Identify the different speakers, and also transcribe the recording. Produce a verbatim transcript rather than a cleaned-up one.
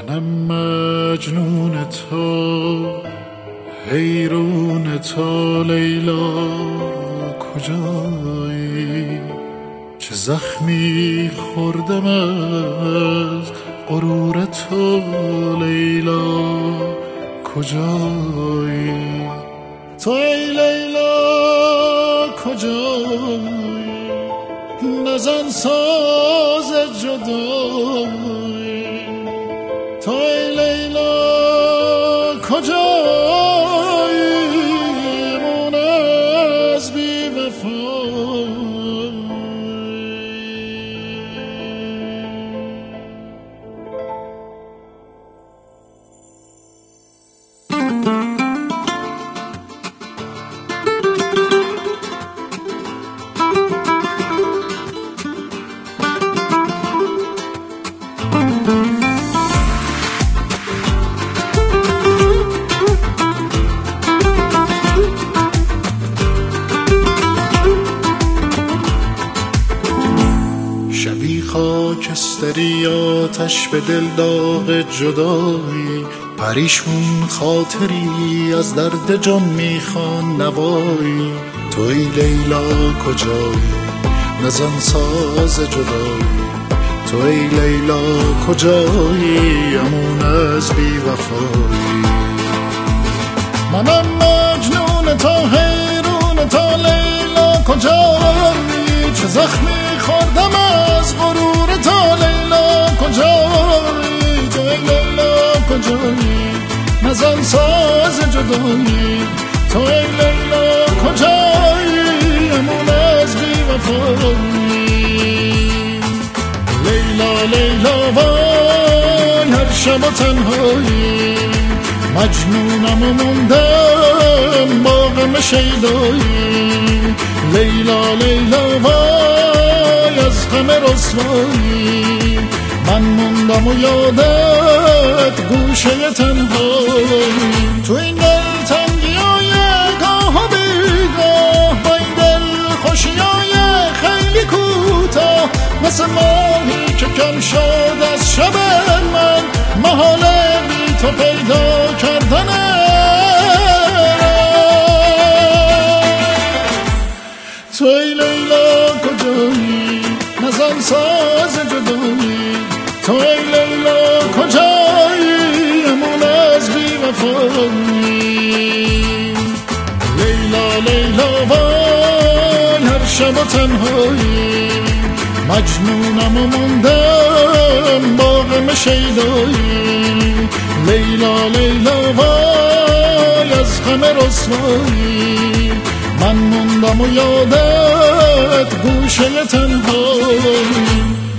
Speaker 1: منم مجنون تو، حیرون تو لیلا کجایی؟ چه زخمی خوردم از غرور تو لیلا کجایی؟ تو ای لیلا کجایی؟ نزن ساز جدایی. تو ای لیلا کجایی؟ مون از بی وفایی. شبی خاکستری آتش به دل داغ جدایی، پریشون خاطری از درد جان میخوان نوایی. توی لیلا کجایی؟ نزن ساز جدایی. توی لیلا کجایی؟ امون از بی وفایی. منم مجنون تو، حیرون تو لیلا کجایی؟ چه زخمی خوردم از غرور تو لیلا کجایی؟ تو ای لیلا کجایی؟ نزن ساز جدایی. تو ای لیلا کجایی؟ امون از بی وفایی. لیلا لیلا وای هر شب و تنهایی، مجنونم و موندم با غم شیدایی. لیلا لیلا وای از غم رسوایی، من موندم و یادت گوشه تنهایی. تو این دل تنگی های گاه و بیگاه، با این دل خوشی های خیلی کوتاه، مثل ماهی که کم شد از شب من، محاله بی تو پیدا کردنه. تو ای لیلا کجایی؟ نزن ساز جدایی. تو ای لیلا کجایی؟ امون از بی وفایی. لیلا لیلا وای هر شب و تنهایی، مجنونم و موندم با غم شیدایی. لیلا لیلا وای از غم رسوایی، من موندم و یادت گوشه تنهایی.